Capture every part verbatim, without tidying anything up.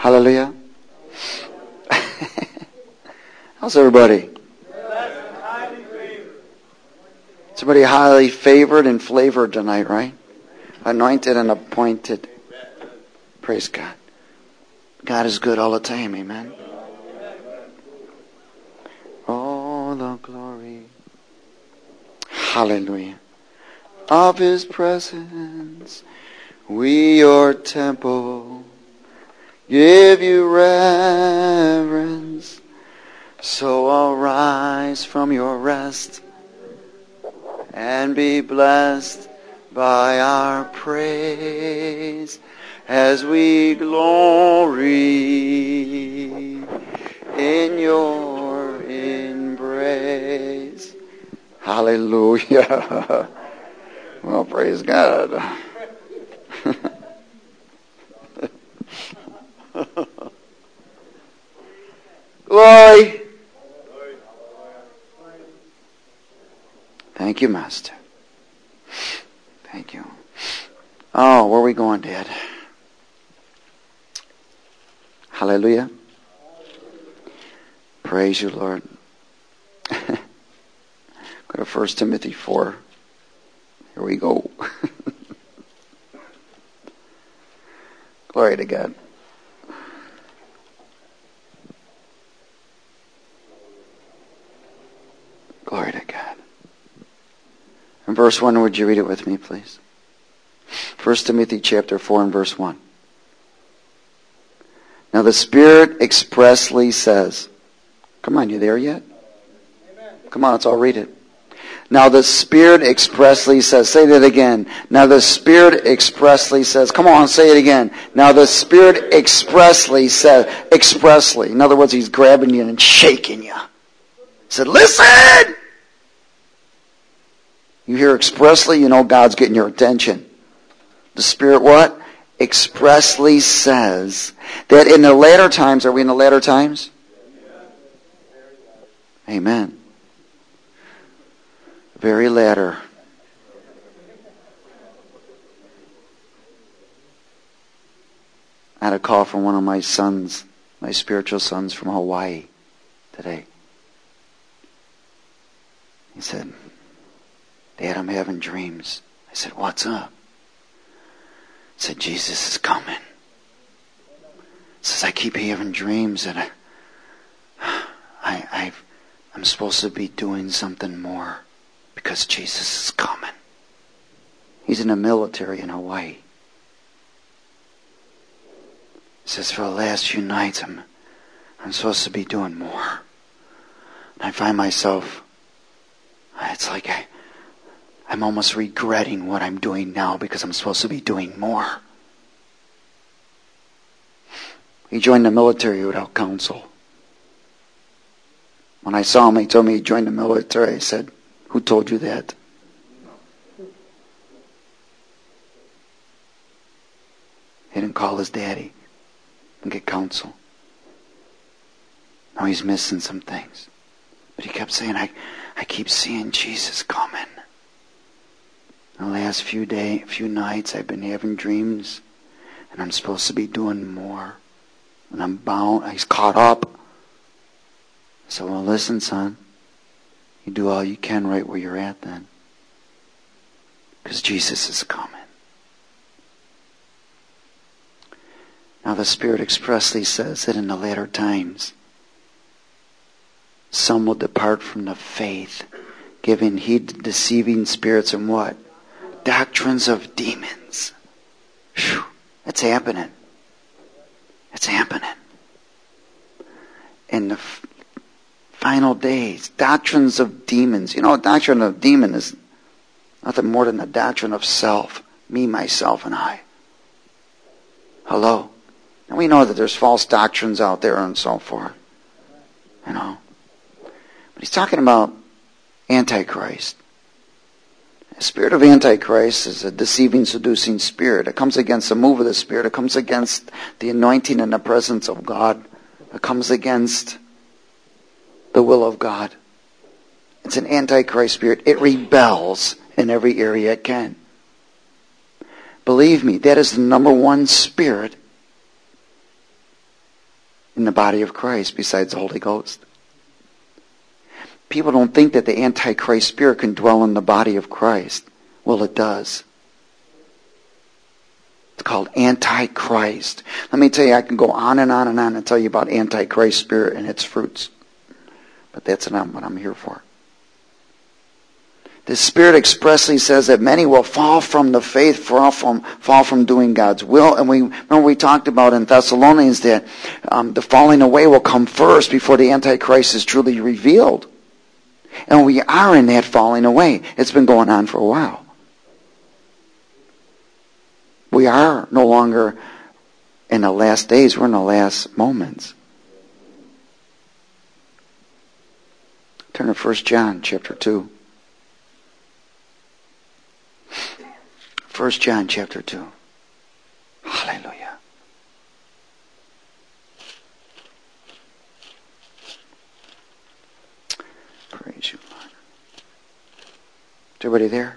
Hallelujah. How's everybody? Somebody highly favored and flavored tonight, right? Anointed and appointed. Praise God. God is good all the time, amen. All the glory. Hallelujah. Of His presence, we your temple give you reverence. So arise from your rest and be blessed by our praise as we glory in your embrace. Hallelujah. Well, praise God. Glory. Thank you, Master. Thank you. Oh, where are we going, Dad? Hallelujah. Praise you, Lord. Go to First Timothy four. Here we go. Glory to God. Glory to God. In verse one, would you read it with me, please? First Timothy chapter four and verse one. Now the Spirit expressly says, come on, you there yet? Amen. Come on, let's all read it. Now the Spirit expressly says, say that again. Now the Spirit expressly says, come on, say it again. Now the Spirit expressly says, expressly. In other words, He's grabbing you and shaking you. He said, listen! You hear expressly, you know God's getting your attention. The Spirit what? Expressly says that in the latter times, are we in the latter times? Amen. Very latter. I had a call from one of my sons, my spiritual sons from Hawaii today. He said, Dad, I'm having dreams. I said, what's up? He said, Jesus is coming. He says, I keep having dreams that I, I, I've, I'm supposed to be doing something more because Jesus is coming. He's in the military in Hawaii. He says, for the last few nights, I'm, I'm supposed to be doing more. And I find myself, it's like I, I'm almost regretting what I'm doing now because I'm supposed to be doing more. He joined the military without counsel. When I saw him, he told me he joined the military. I said, who told you that? He didn't call his daddy and get counsel. Now he's missing some things. But he kept saying, I, I keep seeing Jesus coming. The last few day, few nights, I've been having dreams, and I'm supposed to be doing more. And I'm bound. He's caught up. So, well, listen, son. You do all you can right where you're at then, because Jesus is coming. Now, the Spirit expressly says that in the latter times, some will depart from the faith, giving heed to deceiving spirits and what? Doctrines of demons. Whew, that's happening. It's happening. In the f- final days, doctrines of demons. You know, a doctrine of demon is nothing more than a doctrine of self. Me, myself, and I. Hello? And we know that there's false doctrines out there and so forth. You know. But he's talking about Antichrist. The spirit of Antichrist is a deceiving, seducing spirit. It comes against the move of the Spirit. It comes against the anointing and the presence of God. It comes against the will of God. It's an Antichrist spirit. It rebels in every area it can. Believe me, that is the number one spirit in the body of Christ besides the Holy Ghost? People don't think that the Antichrist spirit can dwell in the body of Christ. Well, it does. It's called Antichrist. Let me tell you, I can go on and on and on and tell you about Antichrist spirit and its fruits. But that's not what I'm here for. The Spirit expressly says that many will fall from the faith, fall from, fall from doing God's will. And we remember we talked about in Thessalonians that um, the falling away will come first before the Antichrist is truly revealed. And we are in that falling away. It's been going on for a while. We are no longer in the last days. We're in the last moments. Turn to First John chapter two. First John chapter two. Hallelujah. Praise you, Lord. Is everybody there?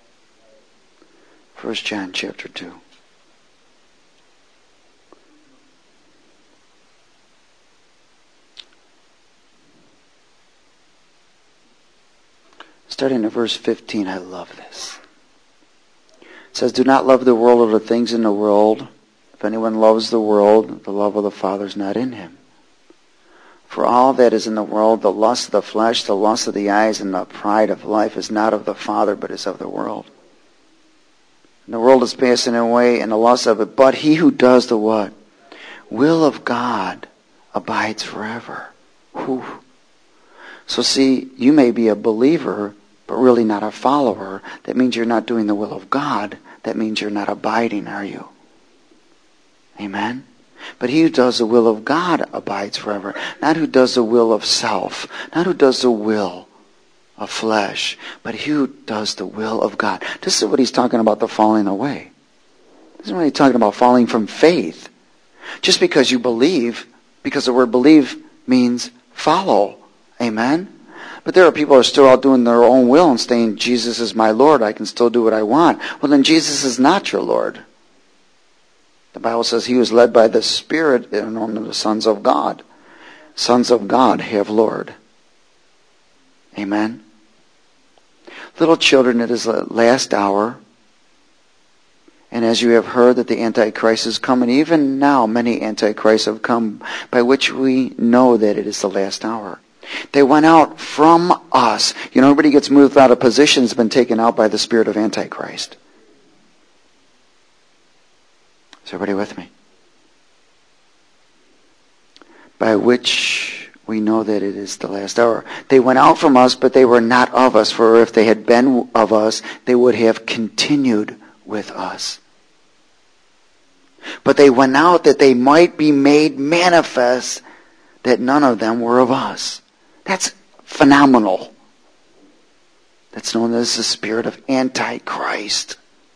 First John chapter two. Starting at verse fifteen, I love this. It says, do not love the world or the things in the world. If anyone loves the world, the love of the Father is not in him. For all that is in the world, the lust of the flesh, the lust of the eyes, and the pride of life is not of the Father, but is of the world. And the world is passing away, and the lust of it. But he who does the what? Will of God abides forever. Whew. So see, you may be a believer, but really not a follower. That means you're not doing the will of God. That means you're not abiding, are you? Amen? But he who does the will of God abides forever. Not who does the will of self. Not who does the will of flesh. But he who does the will of God. This is what he's talking about, the falling away. This is what he's talking about, falling from faith. Just because you believe, because the word believe means follow. Amen? But there are people who are still out doing their own will and saying, Jesus is my Lord, I can still do what I want. Well, then Jesus is not your Lord. The Bible says he was led by the Spirit and on the sons of God. Sons of God have Lord. Amen? Little children, it is the last hour. And as you have heard that the Antichrist is coming, even now many Antichrists have come, by which we know that it is the last hour. They went out from us. You know, everybody gets moved out of position has been taken out by the spirit of Antichrist. Is everybody with me? By which we know that it is the last hour. They went out from us, but they were not of us. For if they had been of us, they would have continued with us. But they went out that they might be made manifest that none of them were of us. That's phenomenal. That's known as the spirit of Antichrist.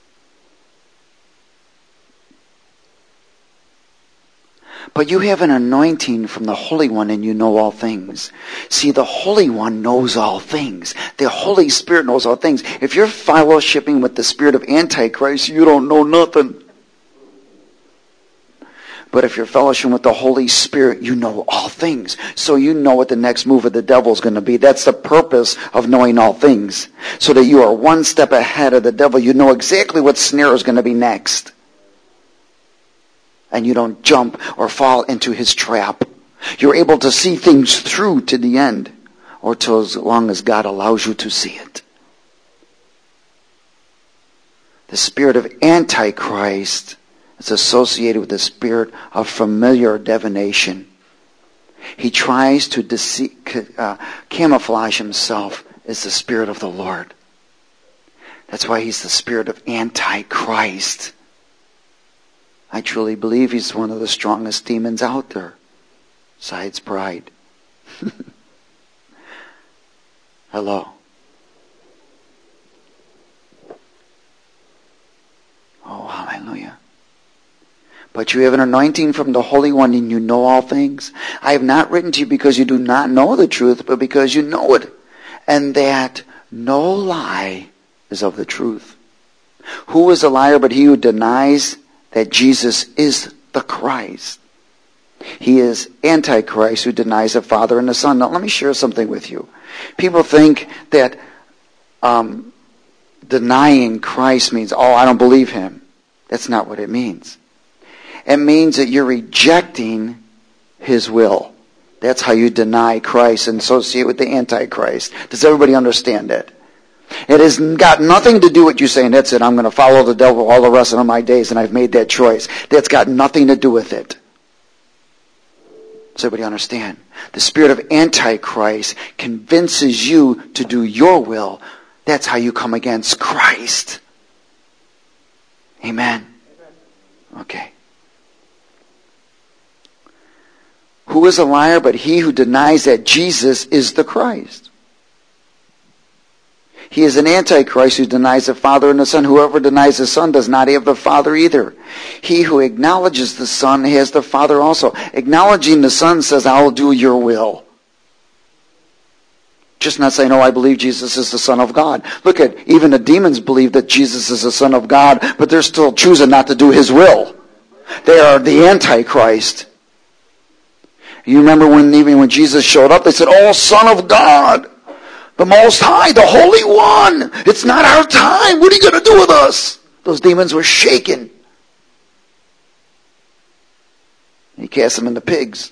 But you have an anointing from the Holy One and you know all things. See, the Holy One knows all things. The Holy Spirit knows all things. If you're fellowshipping with the spirit of Antichrist, you don't know nothing. But if you're fellowshipping with the Holy Spirit, you know all things. So you know what the next move of the devil is going to be. That's the purpose of knowing all things. So that you are one step ahead of the devil. You know exactly what snare is going to be next. And you don't jump or fall into his trap. You're able to see things through to the end. Or till as long as God allows you to see it. The spirit of Antichrist is associated with the spirit of familiar divination. He tries to deceive, uh, camouflage himself as the Spirit of the Lord. That's why he's the spirit of Antichrist. I truly believe he's one of the strongest demons out there, besides pride. Hello. Oh, hallelujah. But you have an anointing from the Holy One and you know all things. I have not written to you because you do not know the truth, but because you know it. And that no lie is of the truth. Who is a liar but he who denies that Jesus is the Christ? He is Antichrist who denies the Father and the Son. Now let me share something with you. People think that um, denying Christ means, oh, I don't believe him. That's not what it means. It means that you're rejecting his will. That's how you deny Christ and associate with the Antichrist. Does everybody understand that? It has got nothing to do with you saying, that's it, I'm going to follow the devil all the rest of my days and I've made that choice. That's got nothing to do with it. Does everybody understand? The spirit of Antichrist convinces you to do your will. That's how you come against Christ. Amen? Okay. Who is a liar but he who denies that Jesus is the Christ? He is an Antichrist who denies the Father and the Son. Whoever denies the Son does not have the Father either. He who acknowledges the Son has the Father also. Acknowledging the Son says, I will do your will. Just not saying, oh, I believe Jesus is the Son of God. Look at, even the demons believe that Jesus is the Son of God, but they're still choosing not to do his will. They are the Antichrist. You remember when even when Jesus showed up, they said, oh, Son of God. The Most High, the Holy One. It's not our time. What are you going to do with us? Those demons were shaken. He cast them into pigs.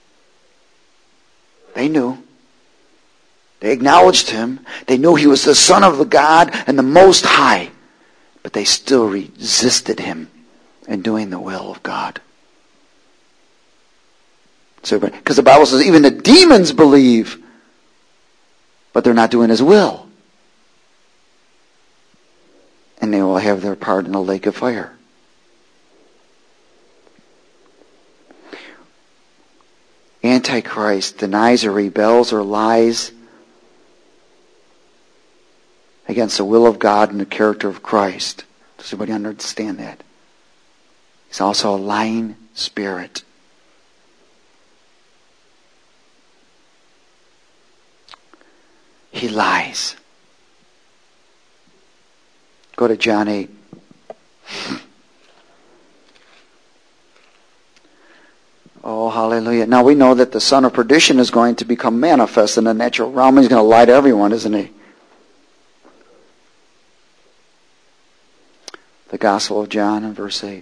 They knew. They acknowledged him. They knew he was the Son of the God and the Most High. But they still resisted him in doing the will of God. So, because the Bible says even the demons believe, but they're not doing his will. And they will have their part in the lake of fire. Antichrist denies or rebels or lies against the will of God and the character of Christ. Does anybody understand that? He's also a lying spirit. He lies. Go to John eight. Oh, hallelujah. Now we know that the son of perdition is going to become manifest in the natural realm. He's going to lie to everyone, isn't he? The Gospel of John in verse eight.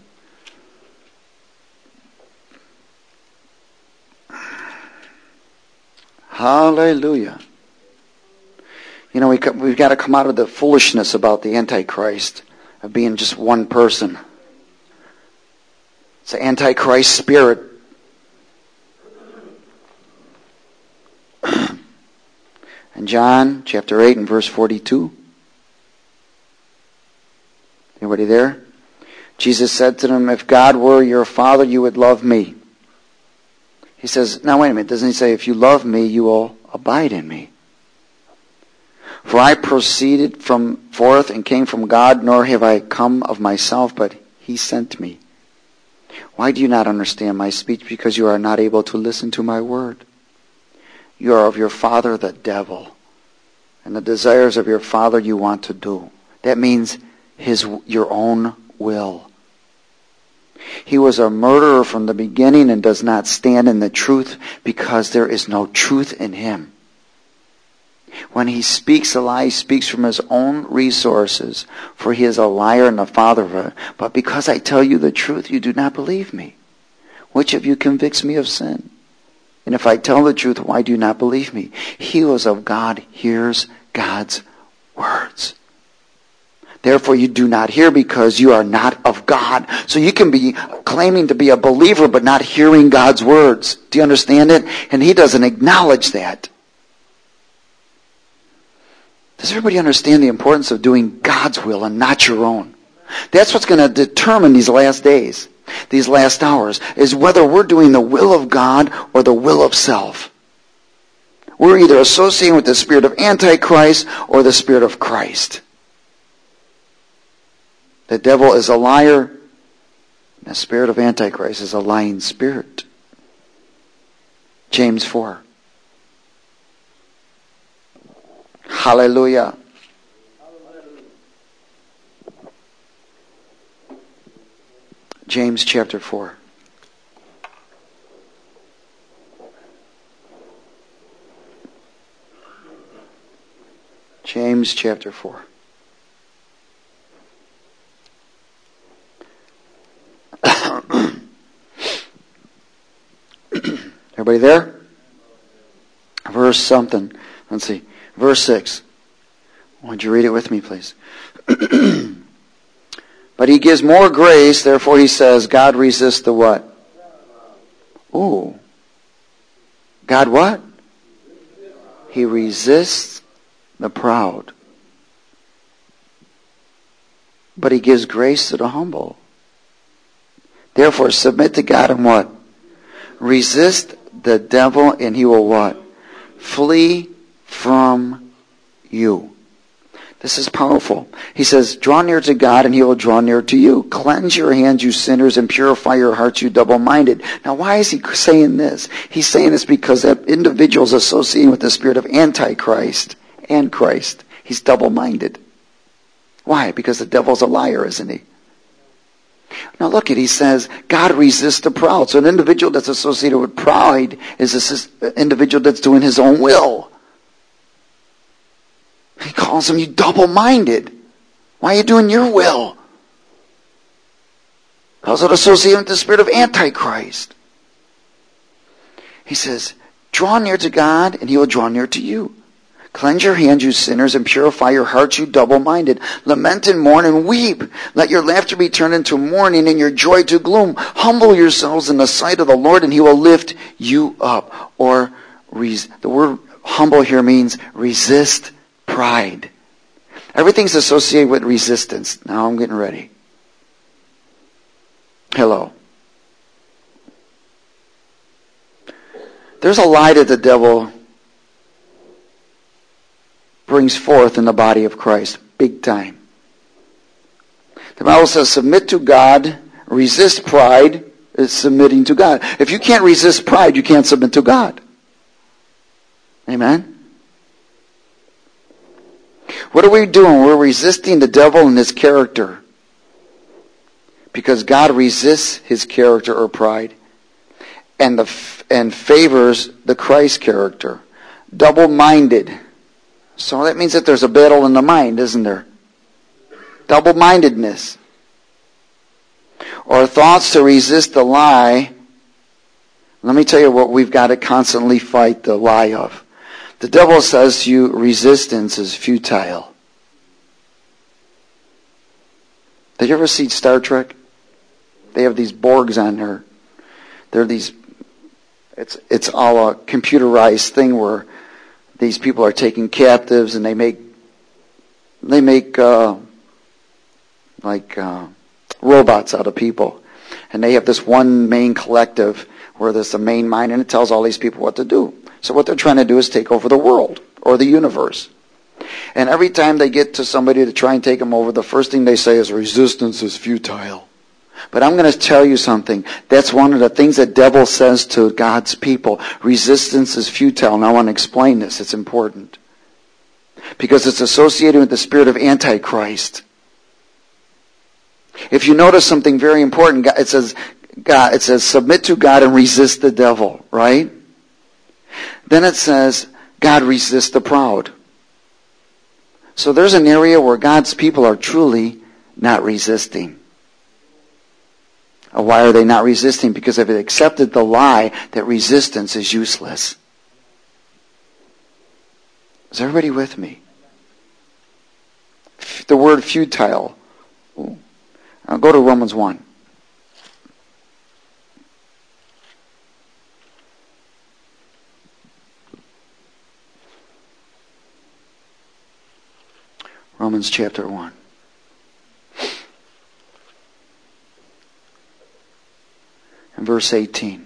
Hallelujah. You know, we, we've got to come out of the foolishness about the Antichrist, of being just one person. It's the Antichrist spirit. In John chapter eight and verse forty-two. Anybody there? Jesus said to them, if God were your Father, you would love me. He says, now wait a minute, doesn't he say, if you love me, you will abide in me? For I proceeded from forth and came from God, nor have I come of myself, but he sent me. Why do you not understand my speech? Because you are not able to listen to my word. You are of your father the devil, and the desires of your father you want to do. That means his your own will. He was a murderer from the beginning and does not stand in the truth because there is no truth in him. When he speaks a lie, he speaks from his own resources, for he is a liar and the father of it. But because I tell you the truth, you do not believe me. Which of you convicts me of sin? And if I tell the truth, why do you not believe me? He who is of God hears God's words. Therefore you do not hear because you are not of God. So you can be claiming to be a believer but not hearing God's words. Do you understand it? And he doesn't acknowledge that. Does everybody understand the importance of doing God's will and not your own? That's what's going to determine these last days, these last hours, is whether we're doing the will of God or the will of self. We're either associating with the spirit of Antichrist or the spirit of Christ. The devil is a liar, and the spirit of Antichrist is a lying spirit. James four. Hallelujah. James chapter four. James chapter four. Everybody there? Verse something. Let's see. Verse six. Would you read it with me, please? But he gives more grace, therefore he says, God resists the what? Ooh. God what? He resists the proud. But he gives grace to the humble. Therefore, submit to God and what? Resist the devil and he will what? Flee from you. This is powerful. He says, draw near to God and he will draw near to you. Cleanse your hands, you sinners, and purify your hearts, you double-minded. Now, why is he saying this? He's saying this because that individual is associating with the spirit of Antichrist and Christ. He's double-minded. Why? Because the devil's a liar, isn't he? Now look at, he says, God resists the proud. So an individual that's associated with pride is an individual that's doing his own will. He calls him, you double-minded. Why are you doing your will? Calls it associated with the spirit of Antichrist. He says, draw near to God and he will draw near to you. Cleanse your hands, you sinners, and purify your hearts, you double-minded. Lament and mourn and weep. Let your laughter be turned into mourning and your joy to gloom. Humble yourselves in the sight of the Lord and he will lift you up. Or, res- the word humble here means resist pride. Everything's associated with resistance. Now I'm getting ready. Hello. There's a lie that the devil brings forth in the body of Christ. Big time. The Bible says, submit to God, resist pride, is submitting to God. If you can't resist pride, you can't submit to God. Amen? What are we doing? We're resisting the devil and his character. Because God resists his character or pride. And the and favors the Christ character. Double-minded. So that means that there's a battle in the mind, isn't there? Double-mindedness. Or thoughts to resist the lie. Let me tell you what we've got to constantly fight the lie of. The devil says to you, resistance is futile. Did you ever see Star Trek? They have these Borgs on there. They're these, it's it's all a computerized thing where these people are taken captives and they make, they make uh, like uh, robots out of people. And they have this one main collective where there's the main mind and it tells all these people what to do. So what they're trying to do is take over the world or the universe. And every time they get to somebody to try and take them over, the first thing they say is resistance is futile. But I'm going to tell you something. That's one of the things that devil says to God's people. Resistance is futile. And I want to explain this. It's important. Because it's associated with the spirit of Antichrist. If you notice something very important, it says, God, it says submit to God and resist the devil, right? Then it says, God resists the proud. So there's an area where God's people are truly not resisting. Why are they not resisting? Because they've accepted the lie that resistance is useless. Is everybody with me? The word futile. Ooh. I'll go to Romans one. Romans chapter one. And verse eighteen.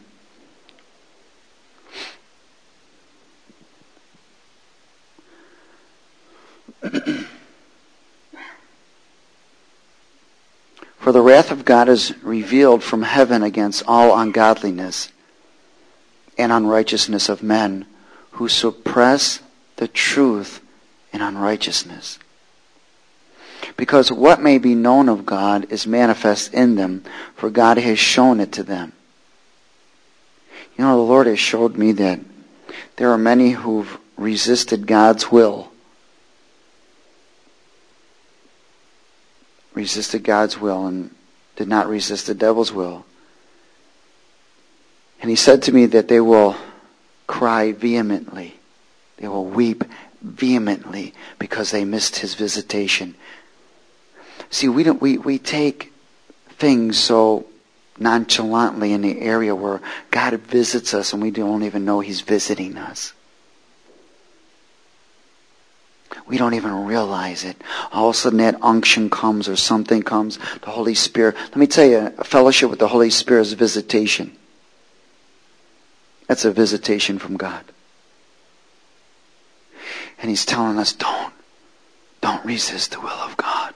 For the wrath of God is revealed from heaven against all ungodliness and unrighteousness of men who suppress the truth in unrighteousness. Because what may be known of God is manifest in them, for God has shown it to them. You know, the Lord has showed me that there are many who've resisted God's will resisted God's will and did not resist the devil's will. And he said to me that they will cry vehemently. They will weep vehemently because they missed his visitation. See, we don't we, we take things so nonchalantly in the area where God visits us and we don't even know he's visiting us. We don't even realize it. All of a sudden that unction comes or something comes. The Holy Spirit. Let me tell you, a fellowship with the Holy Spirit is a visitation. That's a visitation from God. And he's telling us, don't, don't resist the will of God.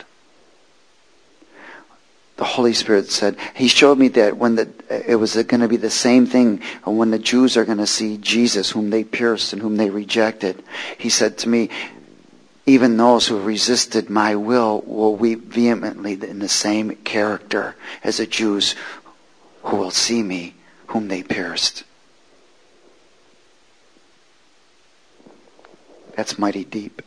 The Holy Spirit said, he showed me that when the, it was going to be the same thing when the Jews are going to see Jesus, whom they pierced and whom they rejected. He said to me, even those who resisted my will will weep vehemently in the same character as the Jews who will see me, whom they pierced. That's mighty deep.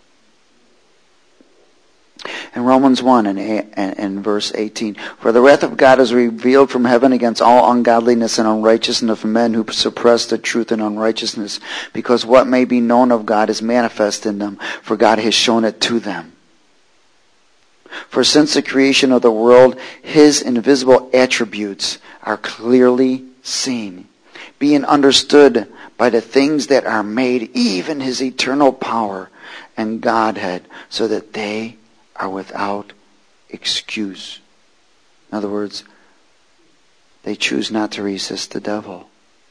In Romans one and, and, and verse eighteen, for the wrath of God is revealed from heaven against all ungodliness and unrighteousness of men who suppress the truth in unrighteousness, because what may be known of God is manifest in them, for God has shown it to them. For since the creation of the world, his invisible attributes are clearly seen, being understood by the things that are made, even his eternal power and Godhead, so that they are without excuse. In other words, they choose not to resist the devil.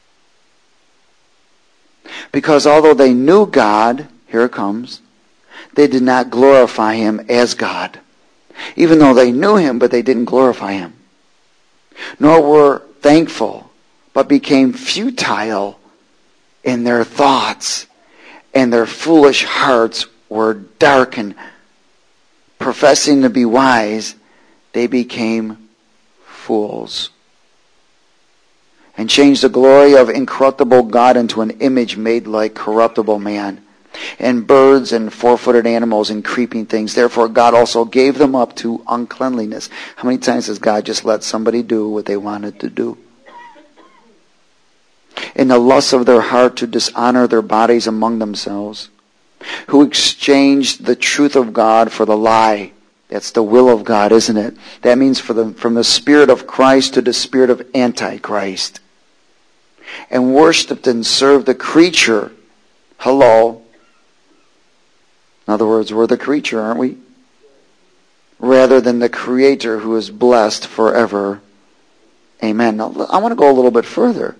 Because although they knew God, here it comes, they did not glorify him as God. Even though they knew him, but they didn't glorify him. Nor were thankful, but became futile in their thoughts, and their foolish hearts were darkened. Professing to be wise, they became fools, and changed the glory of incorruptible God into an image made like corruptible man, and birds and four-footed animals and creeping things. Therefore God also gave them up to uncleanliness. How many times has God just let somebody do what they wanted to do? In the lust of their heart to dishonor their bodies among themselves, who exchanged the truth of God for the lie. That's the will of God, isn't it? That means for the, from the spirit of Christ to the spirit of Antichrist. And worshipped and served the creature. Hello. In other words, we're the creature, aren't we? Rather than the Creator, who is blessed forever. Amen. Now, I want to go a little bit further.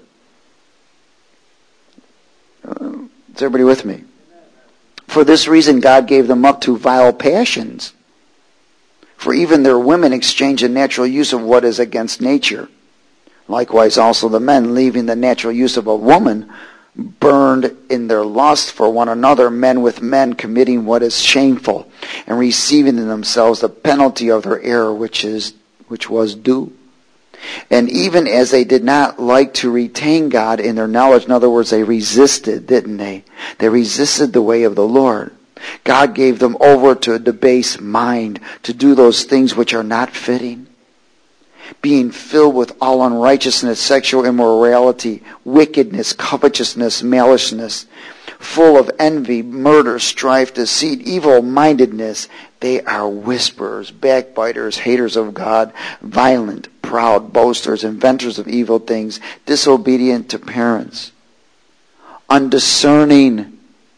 Uh, is everybody with me? For this reason God gave them up to vile passions. For even their women exchanged the natural use of what is against nature. Likewise also the men, leaving the natural use of a woman, burned in their lust for one another, men with men, committing what is shameful, and receiving in themselves the penalty of their error, which is which was due. And even as they did not like to retain God in their knowledge, in other words, they resisted, didn't they? They resisted the way of the Lord. God gave them over to a debased mind to do those things which are not fitting. Being filled with all unrighteousness, sexual immorality, wickedness, covetousness, maliciousness, full of envy, murder, strife, deceit, evil-mindedness. They are whisperers, backbiters, haters of God, violent, proud, boasters, inventors of evil things, disobedient to parents, undiscerning,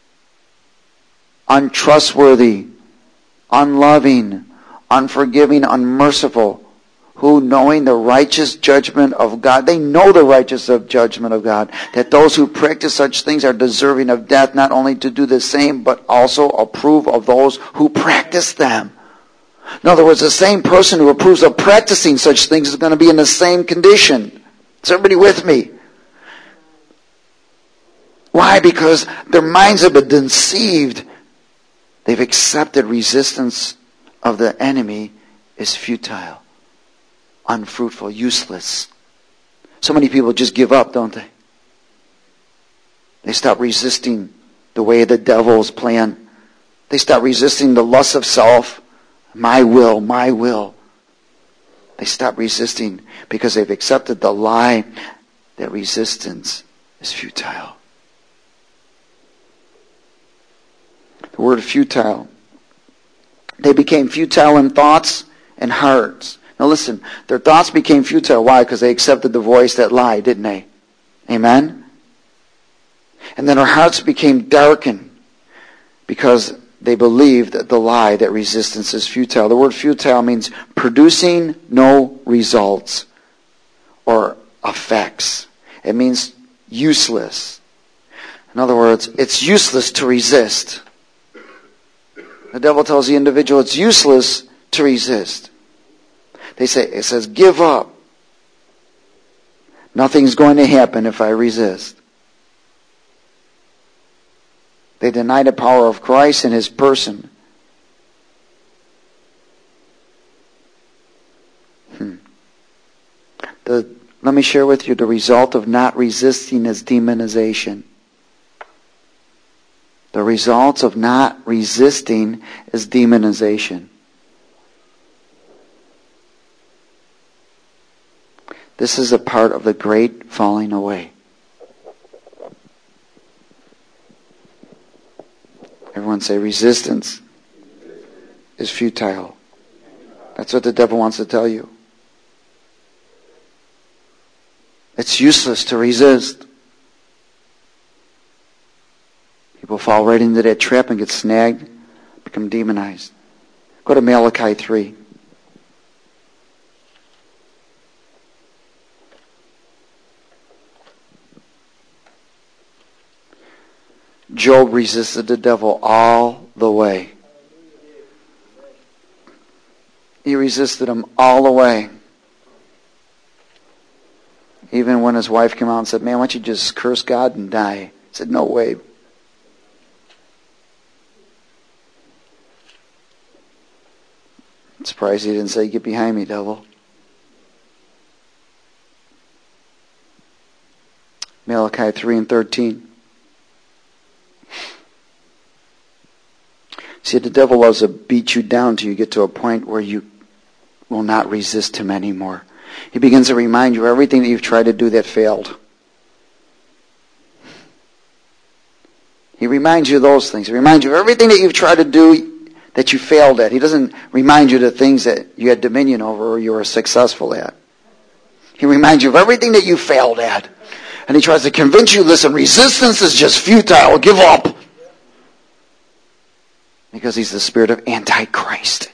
untrustworthy, unloving, unforgiving, unmerciful, who, knowing the righteous judgment of God, they know the righteous of judgment of God, that those who practice such things are deserving of death, not only to do the same, but also approve of those who practice them. In other words, the same person who approves of practicing such things is going to be in the same condition. Is everybody with me? Why? Because their minds have been deceived. They've accepted resistance of the enemy is futile, unfruitful, useless. So many people just give up, don't they? They stop resisting the way the devil's plan. They stop resisting the lust of self, My will, my will. They stop resisting because they've accepted the lie that resistance is futile. The word futile. They became futile in thoughts and hearts. Now listen, their thoughts became futile. Why? Because they accepted the voice that lied, didn't they? Amen? And then our hearts became darkened because they believed that the lie that resistance is futile. The word futile means producing no results or effects. It means useless. In other words, it's useless to resist. The devil tells the individual it's useless to resist. They say, it says, give up. Nothing's going to happen if I resist. They deny the power of Christ and His person. Hmm. The, let me share with you the result of not resisting is demonization. The results of not resisting is demonization. This is a part of the great falling away. Everyone say resistance is futile. That's what the devil wants to tell you. It's useless to resist. People fall right into that trap and get snagged, become demonized. Go to Malachi three. Job resisted the devil all the way. He resisted him all the way. Even when his wife came out and said, man, why don't you just curse God and die? He said, no way. I'm surprised he didn't say, get behind me, devil. Malachi three and thirteen. See, the devil loves to beat you down till you get to a point where you will not resist him anymore. He begins to remind you of everything that you've tried to do that failed. He reminds you of those things. He reminds you of everything that you've tried to do that you failed at. He doesn't remind you of the things that you had dominion over or you were successful at. He reminds you of everything that you failed at. And he tries to convince you, listen, resistance is just futile. Give up. Because he's the spirit of Antichrist.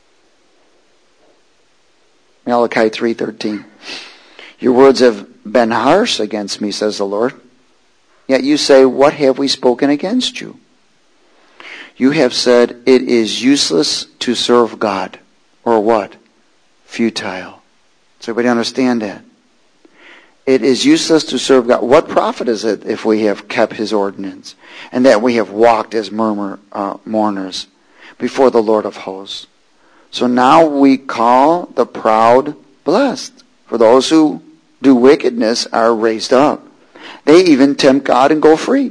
Malachi three thirteen. Your words have been harsh against me, says the Lord. Yet you say, what have we spoken against you? You have said, it is useless to serve God. Or what? Futile. Does everybody understand that? It is useless to serve God. What profit is it if we have kept His ordinance and that we have walked as murmur, uh, mourners before the Lord of hosts? So now we call the proud blessed. For those who do wickedness are raised up. They even tempt God and go free.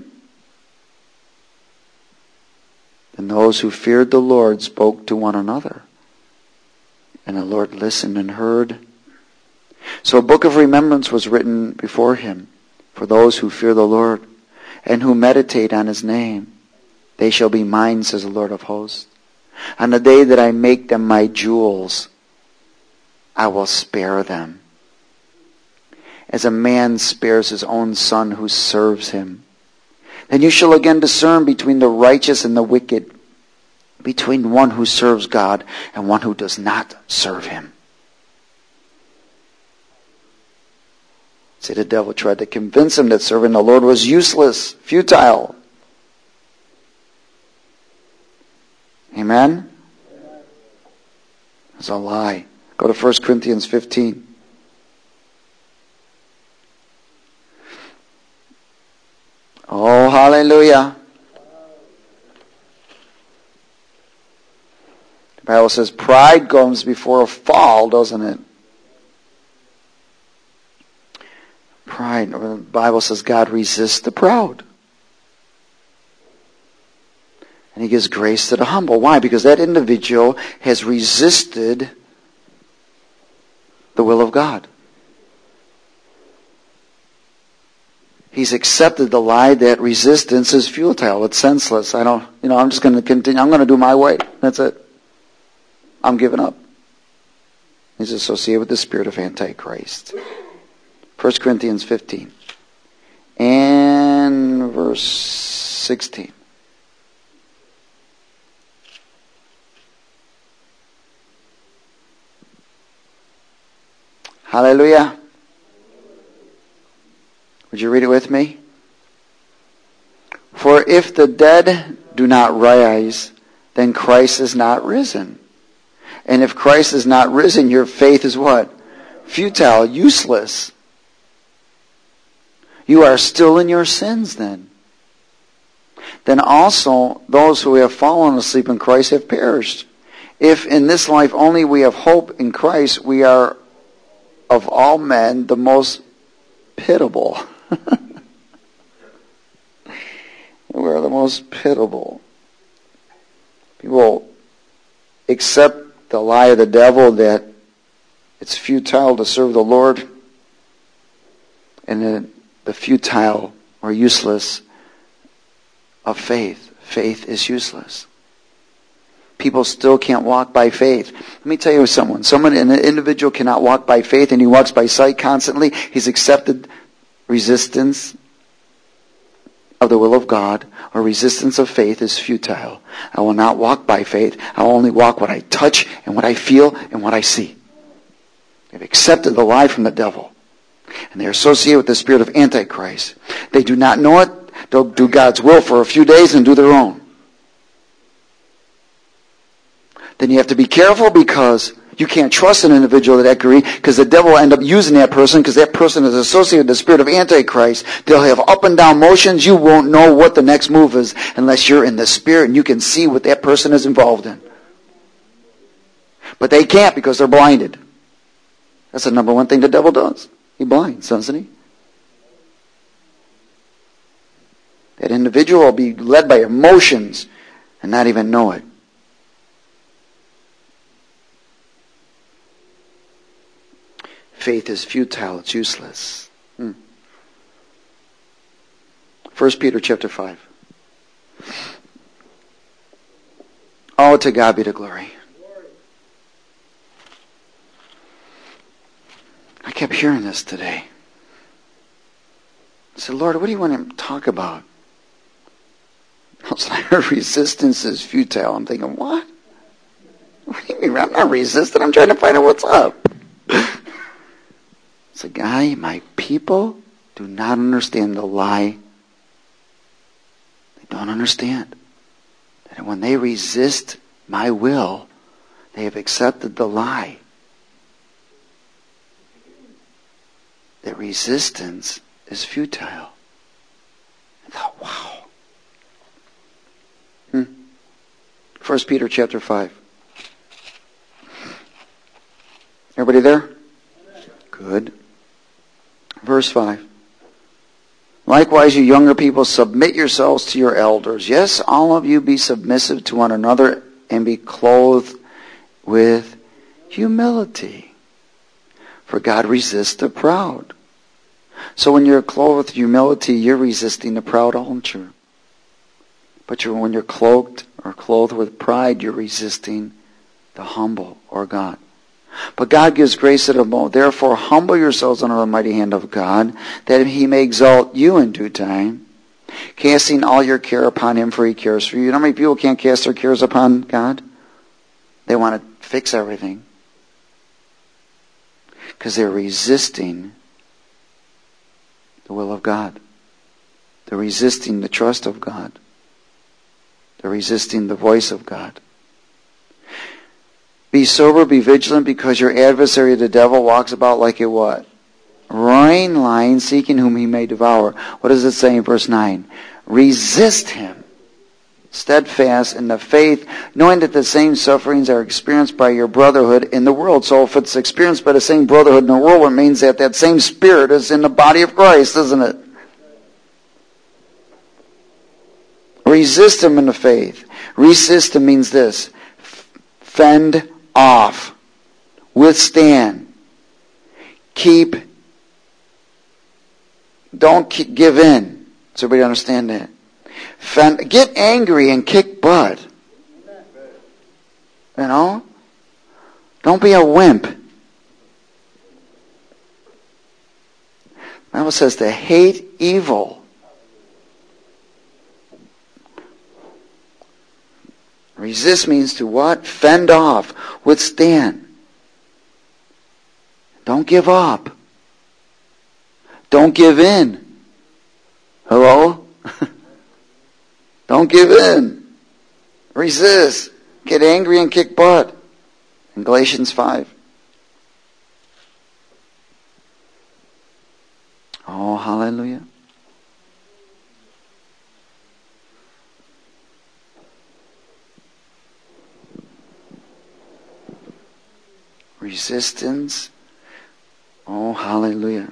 And those who feared the Lord spoke to one another. And the Lord listened and heard. So a book of remembrance was written before Him for those who fear the Lord and who meditate on His name. They shall be mine, says the Lord of hosts. On the day that I make them my jewels, I will spare them. As a man spares his own son who serves him. Then you shall again discern between the righteous and the wicked, between one who serves God and one who does not serve Him. See, the devil tried to convince him that serving the Lord was useless, futile. Amen? It's a lie. Go to First Corinthians fifteen. Oh, hallelujah. The Bible says pride comes before a fall, doesn't it? Pride. The Bible says God resists the proud. And He gives grace to the humble. Why? Because that individual has resisted the will of God. He's accepted the lie that resistance is futile. It's senseless. I don't, you know, I'm just going to continue. I'm going to do my way. That's it. I'm giving up. He's associated with the spirit of Antichrist. First Corinthians fifteen and verse sixteen. Hallelujah. Would you read it with me? For if the dead do not rise, then Christ is not risen. And if Christ is not risen, your faith is what? Futile, useless. You are still in your sins then. Then also those who have fallen asleep in Christ have perished. If in this life only we have hope in Christ, we are of all men the most pitiable. We are the most pitiable. People accept the lie of the devil that it's futile to serve the Lord, and the, the futile or useless of faith. Faith is useless. People still can't walk by faith. Let me tell you someone. Someone, an individual cannot walk by faith and he walks by sight constantly. He's accepted resistance of the will of God, or resistance of faith is futile. I will not walk by faith. I will only walk what I touch and what I feel and what I see. They've accepted the lie from the devil. And they're associated with the spirit of Antichrist. They do not know it. They'll do God's will for a few days and do their own. Then you have to be careful, because you can't trust an individual to that degree, because the devil will end up using that person, because that person is associated with the spirit of Antichrist. They'll have up and down motions. You won't know what the next move is unless you're in the spirit and you can see what that person is involved in. But they can't, because they're blinded. That's the number one thing the devil does. He blinds, doesn't he? That individual will be led by emotions and not even know it. Faith is futile. It's useless. Hmm. First Peter chapter five. Oh, to God be the glory. I kept hearing this today. I said, Lord, what do you want to talk about? I was like, resistance is futile. I'm thinking, what? What do you mean? I'm not resisting. I'm trying to find out what's up. It's a guy, my people do not understand the lie. They don't understand that when they resist my will, they have accepted the lie. That resistance is futile. I thought, wow. Hmm. First Peter chapter five. Everybody there? Good. Verse five. Likewise, you younger people, submit yourselves to your elders. Yes, all of you be submissive to one another and be clothed with humility. For God resists the proud. So when you're clothed with humility, you're resisting the proud, aren't you? But you're, when you're cloaked or clothed with pride, you're resisting the humble or God. But God gives grace to them all. Therefore, humble yourselves under the mighty hand of God, that He may exalt you in due time, casting all your care upon Him, for He cares for you. You know how many people can't cast their cares upon God? They want to fix everything. Because they're resisting the will of God. They're resisting the trust of God. They're resisting the voice of God. Be sober, be vigilant, because your adversary, the devil, walks about like a what? Roaring lion, seeking whom he may devour. What does it say in verse nine? Resist him, steadfast in the faith, knowing that the same sufferings are experienced by your brotherhood in the world. So if it's experienced by the same brotherhood in the world, it means that that same spirit is in the body of Christ, isn't it? resist him in the faith. Resist him means this. Fend off. Withstand. Keep. Don't keep, give in. Does everybody understand that? Fend, get angry and kick butt. You know? Don't be a wimp. The Bible says to hate evil. Resist means to what? Fend off. Withstand. Don't give up. Don't give in. Hello? Don't give in. Resist. Get angry and kick butt. In Galatians five. Oh, hallelujah. Resistance. Oh, hallelujah.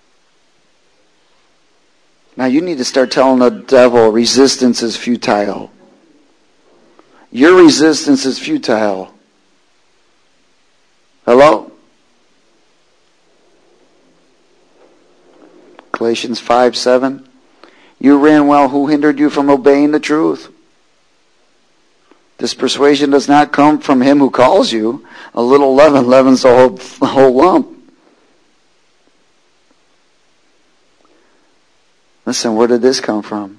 Now you need to start telling the devil resistance is futile. Your resistance is futile. Hello? Galatians five seven. You ran well. Who hindered you from obeying the truth? This persuasion does not come from him who calls you. A little leaven leavens the whole, the whole lump. Listen, where did this come from?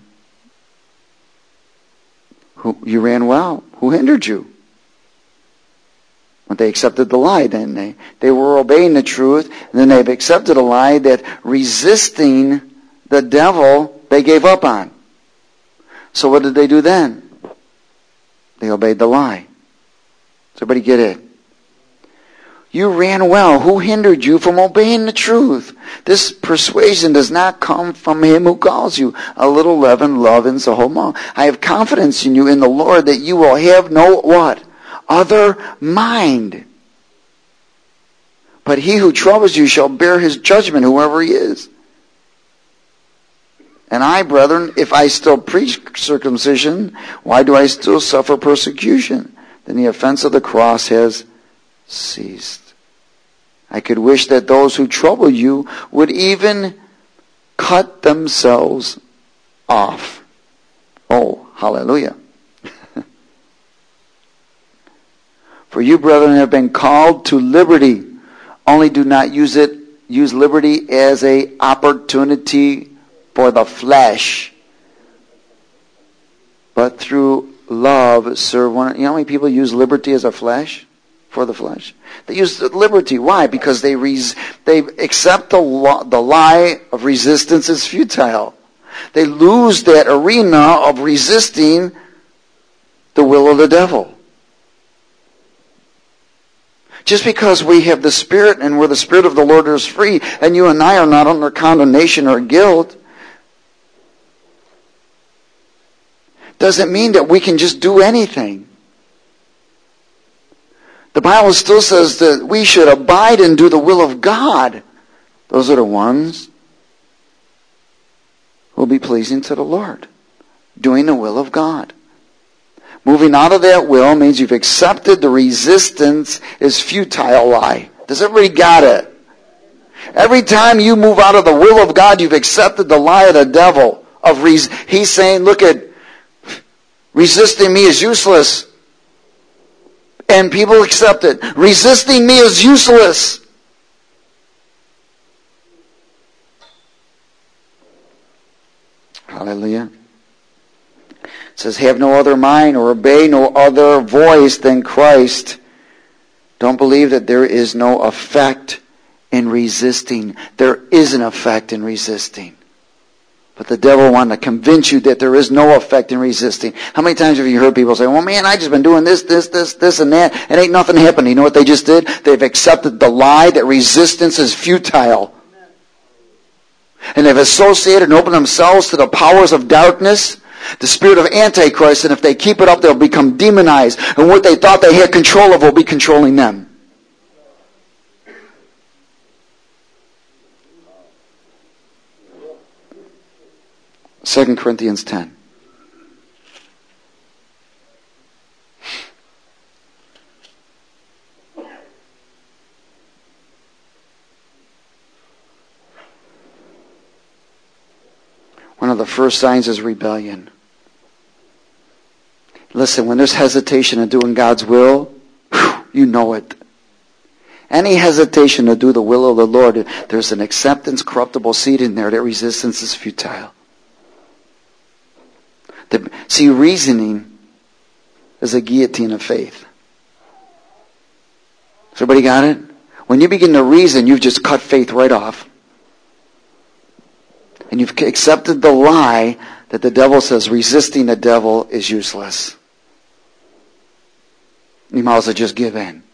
Who, you ran well. Who hindered you? When they accepted the lie, then they they were obeying the truth, and then they've accepted a lie that resisting the devil they gave up on. So what did they do then? They obeyed the lie. Does everybody get it? You ran well. Who hindered you from obeying the truth? This persuasion does not come from him who calls you. A little leaven leavens the whole lump. I have confidence in you in the Lord that you will have no what? Other mind. But he who troubles you shall bear his judgment, whoever he is. And I, brethren, if I still preach circumcision, why do I still suffer persecution? Then the offense of the cross has ceased. I could wish that those who trouble you would even cut themselves off. Oh, hallelujah. For you, brethren, have been called to liberty. Only do not use it, use liberty as an opportunity for the flesh, but through love serve one. You know how many people use liberty as a flesh? For the flesh. They use liberty. Why? Because they res- they accept the, lo- the lie of resistance is futile. They lose that arena of resisting the will of the devil. Just because we have the Spirit and where the Spirit of the Lord is free, and you and I are not under condemnation or guilt, doesn't mean that we can just do anything. The Bible still says that we should abide and do the will of God. Those are the ones who will be pleasing to the Lord. Doing the will of God. Moving out of that will means you've accepted the resistance is futile lie. Does everybody got it? Every time you move out of the will of God, you've accepted the lie of the devil. Of res- He's saying, look at, resisting me is useless. And people accept it. Resisting me is useless. Hallelujah. It says, have no other mind or obey no other voice than Christ. Don't believe that there is no effect in resisting. There is an effect in resisting. But the devil wanted to convince you that there is no effect in resisting. How many times have you heard people say, well, man, I just been doing this, this, this, this, and that, and ain't nothing happened. You know what they just did? They've accepted the lie that resistance is futile. And they've associated and opened themselves to the powers of darkness, the spirit of Antichrist, and if they keep it up, they'll become demonized. And what they thought they had control of will be controlling them. Second Corinthians ten. one of the first signs is rebellion. Listen, when there's hesitation in doing God's will, whew, you know it. Any hesitation to do the will of the Lord, there's an acceptance, corruptible seed in there. That resistance is futile. The, see, reasoning is a guillotine of faith. Has everybody got it? When you begin to reason, you've just cut faith right off. And you've accepted the lie that the devil says resisting the devil is useless. You might as well just give in.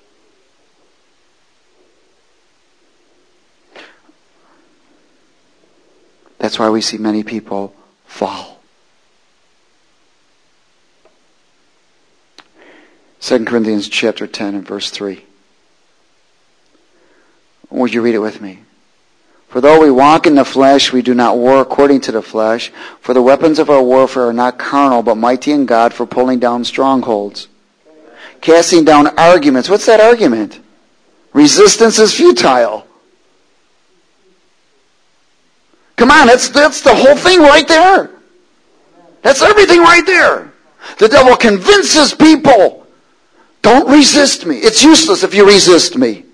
That's why we see many people fall. Second Corinthians chapter ten and verse three. Would you read it with me? For though we walk in the flesh, we do not war according to the flesh. For the weapons of our warfare are not carnal, but mighty in God for pulling down strongholds. Casting down arguments. What's that argument? Resistance is futile. Come on, that's, that's the whole thing right there. That's everything right there. The devil convinces people, don't resist me. It's useless if you resist me.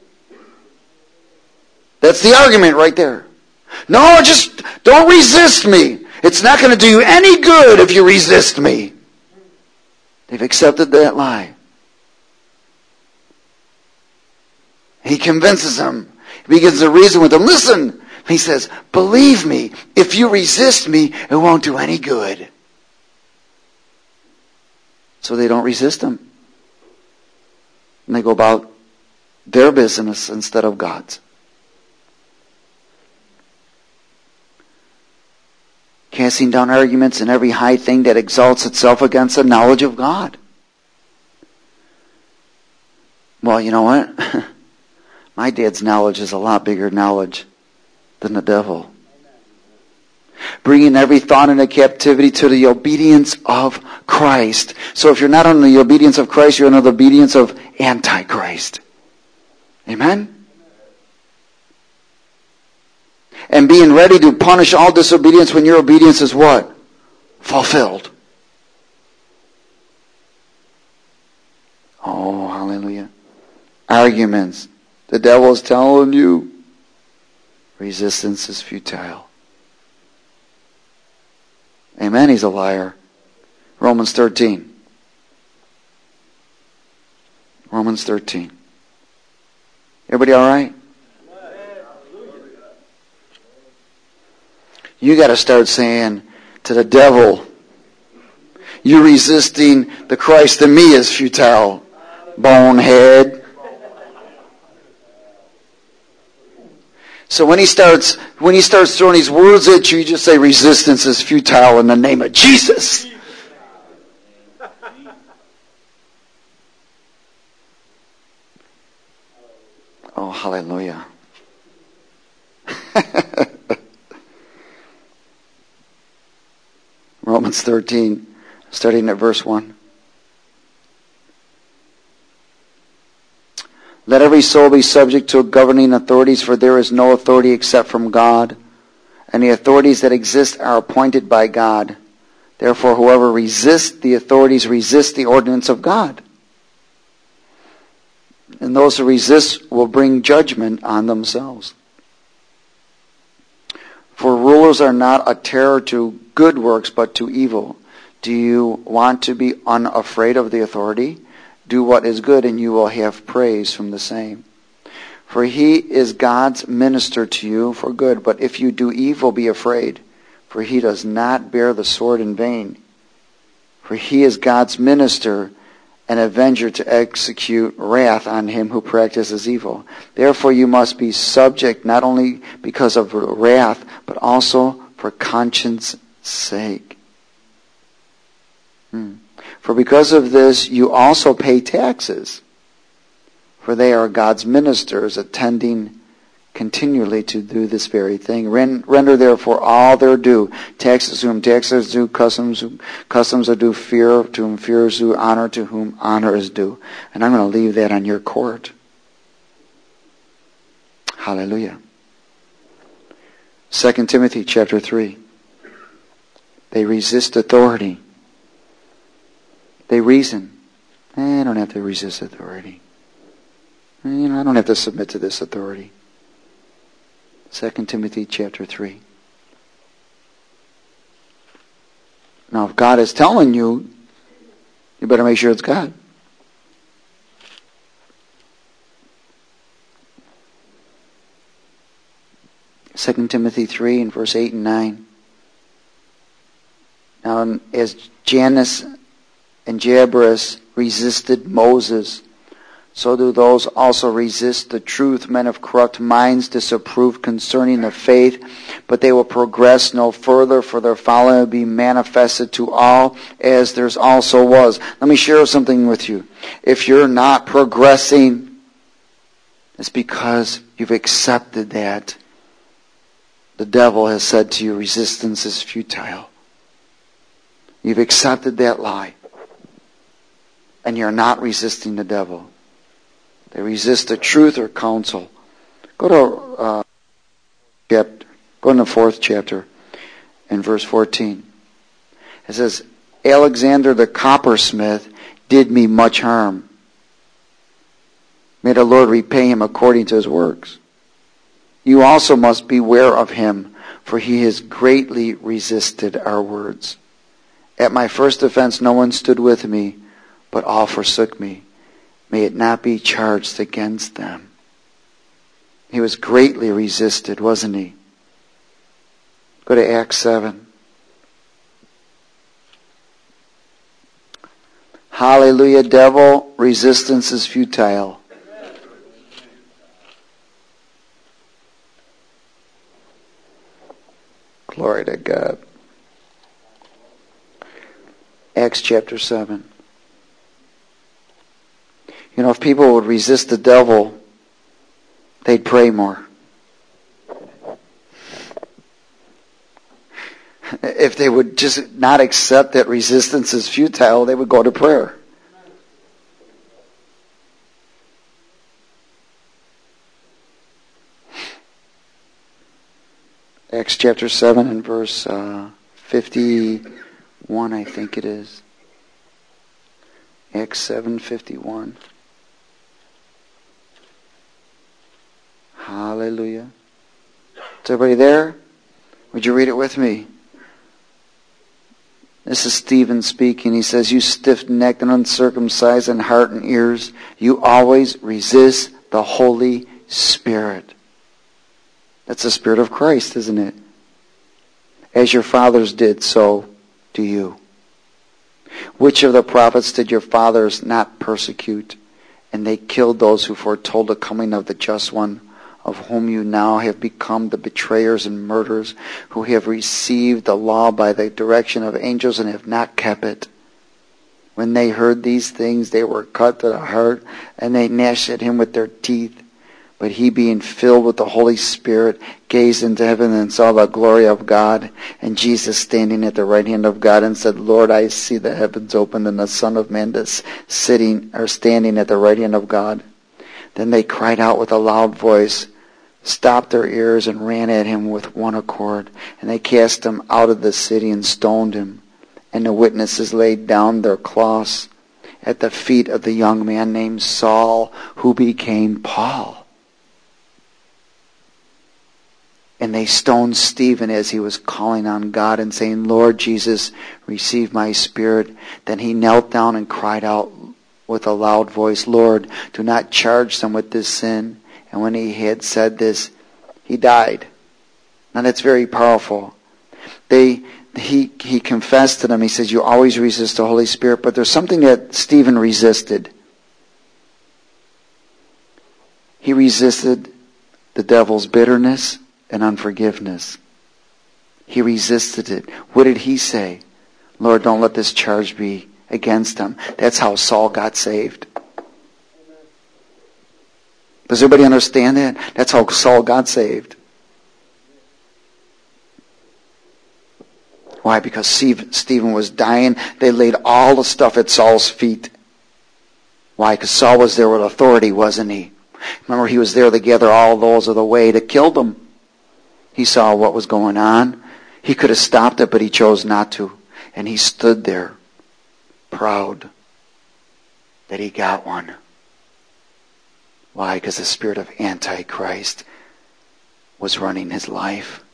That's the argument right there. No, just don't resist me. It's not going to do you any good if you resist me. They've accepted that lie. He convinces them. He begins to reason with them. Listen, he says, believe me, if you resist me, it won't do any good. So they don't resist him. And they go about their business instead of God's. Casting down arguments and every high thing that exalts itself against the knowledge of God. Well, you know what? My dad's knowledge is a lot bigger knowledge than the devil. Bringing every thought into captivity to the obedience of Christ. So if you're not under the obedience of Christ, you're under the obedience of Antichrist. Amen? And being ready to punish all disobedience when your obedience is what? Fulfilled. Oh, hallelujah. Arguments. The devil is telling you resistance is futile. Amen. He's a liar. Romans thirteen. Romans thirteen. Everybody all right? You got to start saying to the devil, you resisting the Christ in me is futile, bonehead. So when he starts when he starts throwing these words at you, you just say resistance is futile in the name of Jesus. Oh, hallelujah. Romans thirteen, starting at verse one. Let every soul be subject to governing authorities, for there is no authority except from God, and the authorities that exist are appointed by God. Therefore, whoever resists the authorities resists the ordinance of God. And those who resist will bring judgment on themselves. For rulers are not a terror to good works, but to evil. Do you want to be unafraid of the authority? Do what is good, and you will have praise from the same. For he is God's minister to you for good. But if you do evil, be afraid, for he does not bear the sword in vain. For he is God's minister, an avenger to execute wrath on him who practices evil. Therefore you must be subject, not only because of wrath, but also for conscience sake. Hmm. For because of this you also pay taxes, for they are God's ministers, attending continually to do this very thing. Render therefore all their due. Taxes to whom taxes are due, customs, customs are due, fear to whom fear is due, honor to whom honor is due. And I'm going to leave that on your court. Hallelujah. Second Timothy chapter three. They resist authority. They reason. Eh, I don't have to resist authority. Eh, you know, I don't have to submit to this authority. Second Timothy chapter three. Now, if God is telling you, you better make sure it's God. Second Timothy three and verse eight and nine. Now, as Jannes and Jambres resisted Moses, so do those also resist the truth. Men of corrupt minds disapprove concerning the faith, but they will progress no further, for their folly will be manifested to all, as theirs also was. Let me share something with you. If you're not progressing, it's because you've accepted that the devil has said to you, resistance is futile. You've accepted that lie. And you're not resisting the devil. They resist the truth or counsel. Go to uh, chapter, go in the fourth chapter in verse fourteen. It says, Alexander the coppersmith did me much harm. May the Lord repay him according to his works. You also must beware of him, for he has greatly resisted our words. At my first offense no one stood with me, but all forsook me. May it not be charged against them. He was greatly resisted, wasn't he? Go to Acts seven. Hallelujah, devil, resistance is futile. Glory to God. Acts chapter seven. You know, if people would resist the devil, they'd pray more. If they would just not accept that resistance is futile, they would go to prayer. Acts chapter seven and verse uh, fifty-one, I think it is. Acts seven fifty-one. Hallelujah. Is everybody there? Would you read it with me? This is Stephen speaking. He says, you stiff-necked and uncircumcised in heart and ears, you always resist the Holy Spirit. That's the Spirit of Christ, isn't it? As your fathers did, so do you. Which of the prophets did your fathers not persecute? And they killed those who foretold the coming of the just one, of whom you now have become the betrayers and murderers, who have received the law by the direction of angels and have not kept it. When they heard these things, they were cut to the heart, and they gnashed at him with their teeth. But he, being filled with the Holy Spirit, gazed into heaven and saw the glory of God, and Jesus standing at the right hand of God, and said, Lord, I see the heavens opened and the Son of Man is sitting or standing at the right hand of God. Then they cried out with a loud voice, stopped their ears, and ran at him with one accord. And they cast him out of the city and stoned him. And the witnesses laid down their cloths at the feet of the young man named Saul, who became Paul. And they stoned Stephen as he was calling on God and saying, Lord Jesus, receive my spirit. Then he knelt down and cried out with a loud voice, Lord, do not charge them with this sin. And when he had said this, he died. Now that's very powerful. They, he, he confessed to them. He says, you always resist the Holy Spirit. But there's something that Stephen resisted. He resisted the devil's bitterness and unforgiveness. He resisted it. What did he say? Lord, don't let this charge be against him. That's how Saul got saved. Does everybody understand that? That's how Saul got saved. Why? Because Stephen was dying. They laid all the stuff at Saul's feet. Why? Because Saul was there with authority, wasn't he? Remember, he was there to gather all those of the way to kill them. He saw what was going on. He could have stopped it, but he chose not to. And he stood there, proud that he got one. Why? Because the spirit of Antichrist was running his life.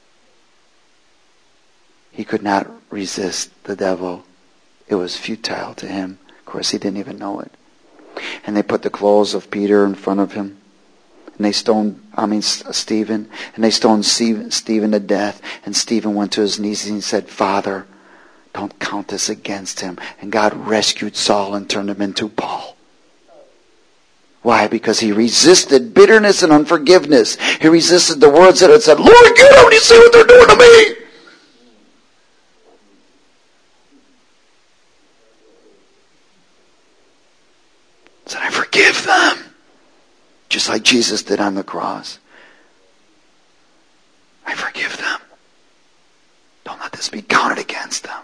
He could not resist the devil. It was futile to him. Of course, he didn't even know it. And they put the clothes of Peter in front of him. And they stoned, I mean, Stephen. And they stoned Stephen to death. And Stephen went to his knees and he said, Father, don't count this against him. And God rescued Saul and turned him into Paul. Why? Because he resisted bitterness and unforgiveness. He resisted the words that had said, Lord, get out, you see what they're doing to me. He said, I forgive them. Just like Jesus did on the cross. I forgive them. Don't let this be counted against them.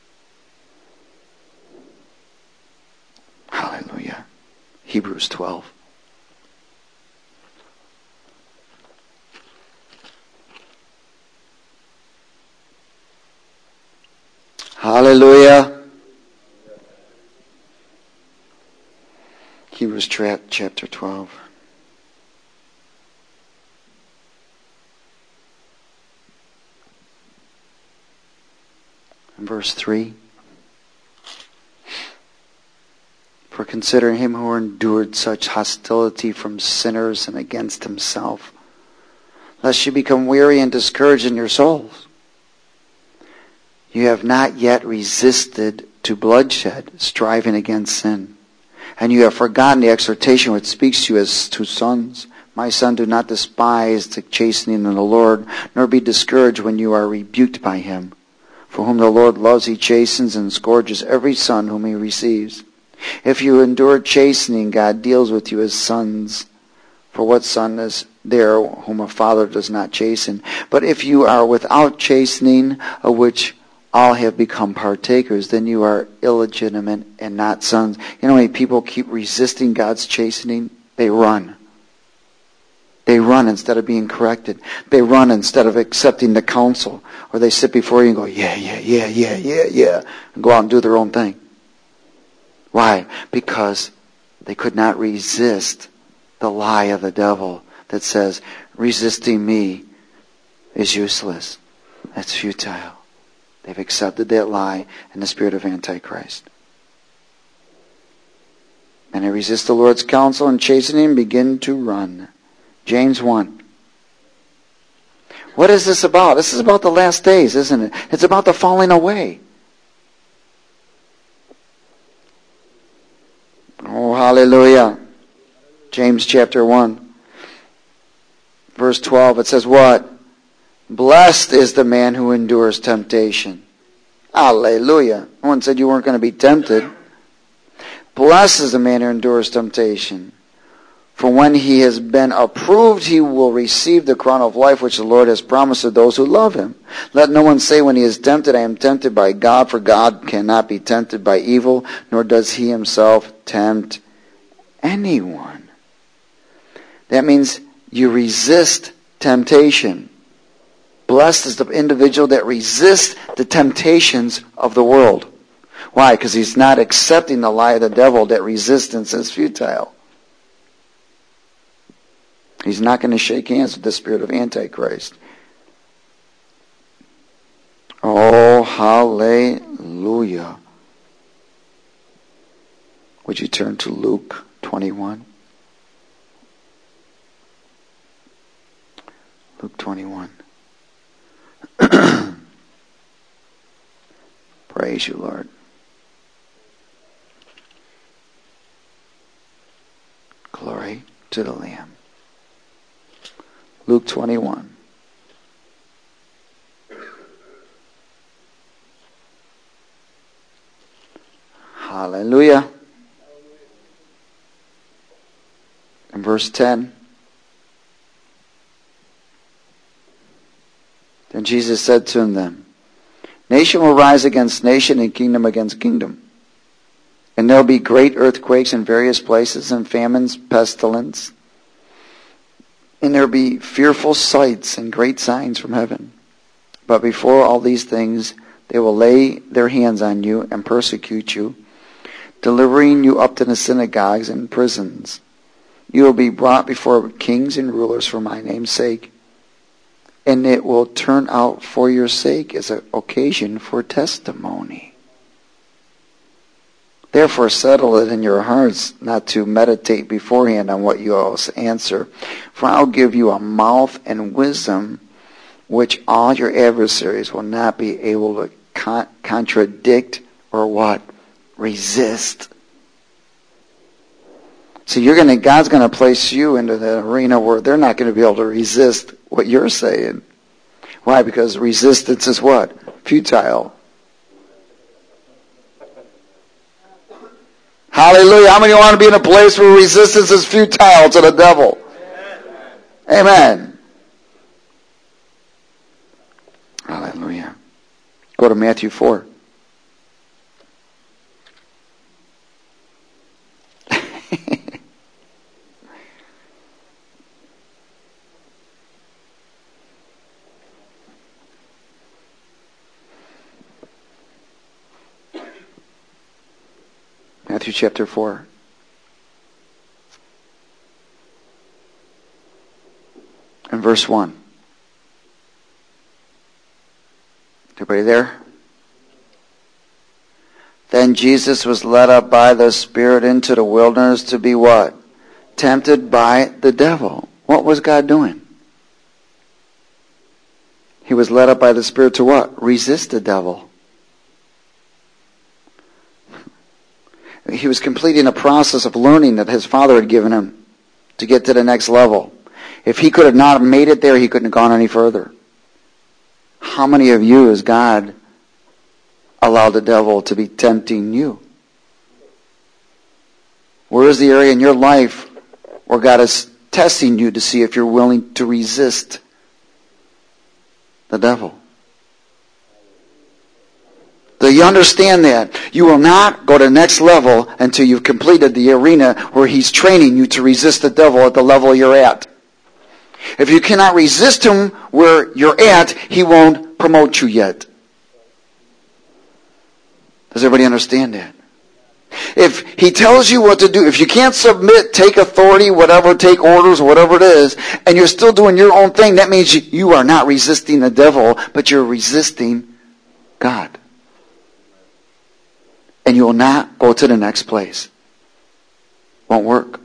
Hallelujah. Hebrews twelve. Hallelujah. Hebrews chapter twelve. And verse three. For consider him who endured such hostility from sinners and against himself, lest you become weary and discouraged in your souls. You have not yet resisted to bloodshed, striving against sin. And you have forgotten the exhortation which speaks to you as to sons. My son, do not despise the chastening of the Lord, nor be discouraged when you are rebuked by him. For whom the Lord loves, he chastens and scourges every son whom he receives. If you endure chastening, God deals with you as sons. For what son is there whom a father does not chasten? But if you are without chastening, of which all have become partakers, then you are illegitimate and not sons. You know how many people keep resisting God's chastening? They run. They run instead of being corrected. They run instead of accepting the counsel. Or they sit before you and go, yeah, yeah, yeah, yeah, yeah, yeah, and go out and do their own thing. Why? Because they could not resist the lie of the devil that says, resisting me is useless. That's futile. They've accepted that lie in the spirit of Antichrist. And they resist the Lord's counsel and chastening and begin to run. James one. What is this about? This is about the last days, isn't it? It's about the falling away. Oh, hallelujah. James chapter one. Verse twelve, it says what? Blessed is the man who endures temptation. Hallelujah. No one said you weren't going to be tempted. Blessed is the man who endures temptation. For when he has been approved, he will receive the crown of life which the Lord has promised to those who love him. Let no one say when he is tempted, I am tempted by God, for God cannot be tempted by evil, nor does he himself tempt anyone. That means you resist temptation. Blessed is the individual that resists the temptations of the world. Why? Because he's not accepting the lie of the devil that resistance is futile. He's not going to shake hands with the spirit of Antichrist. Oh, hallelujah. Would you turn to Luke twenty-one? Luke twenty-one. Praise you, Lord. Glory to the Lamb. Luke twenty-one. Hallelujah. And verse ten. Then Jesus said to them, nation will rise against nation and kingdom against kingdom. And there will be great earthquakes in various places and famines, pestilence. And there will be fearful sights and great signs from heaven. But before all these things, they will lay their hands on you and persecute you, delivering you up to the synagogues and prisons. You will be brought before kings and rulers for my name's sake, and it will turn out for your sake as an occasion for testimony. Therefore settle it in your hearts not to meditate beforehand on what you will answer, for I'll give you a mouth and wisdom which all your adversaries will not be able to con- contradict or what? Resist. So you're gonna, God's going to place you into the arena where they're not going to be able to resist what you're saying. Why? Because resistance is what? Futile. Hallelujah. How many want to be in a place where resistance is futile to the devil? Amen. Amen. Hallelujah. Go to Matthew four. Matthew chapter four. And verse one. Everybody there? Then Jesus was led up by the Spirit into the wilderness to be what? Tempted by the devil. What was God doing? He was led up by the Spirit to what? Resist the devil. He was completing a process of learning that his Father had given him to get to the next level. If he could have not made it there, he couldn't have gone any further. How many of you has God allowed the devil to be tempting you? Where is the area in your life where God is testing you to see if you're willing to resist the devil? Do you understand that? You will not go to the next level until you've completed the arena where he's training you to resist the devil at the level you're at. If you cannot resist him where you're at, he won't promote you yet. Does everybody understand that? If he tells you what to do, if you can't submit, take authority, whatever, take orders, whatever it is, and you're still doing your own thing, that means you are not resisting the devil, but you're resisting God. And you will not go to the next place. Won't work.